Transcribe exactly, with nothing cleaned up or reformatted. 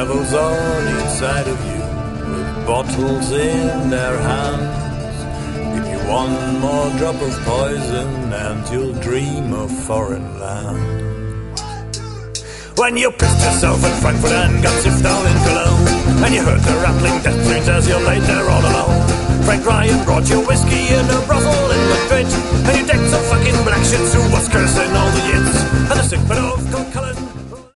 devils on each side of you, with bottles in their hands. Give you one more drop of poison and you'll dream of foreign land. When you pissed yourself in Frankfurt and got sift down in Cologne, and you heard the rattling death tunes as you laid there all alone, Frank Ryan brought you whiskey in a brothel in Madrid.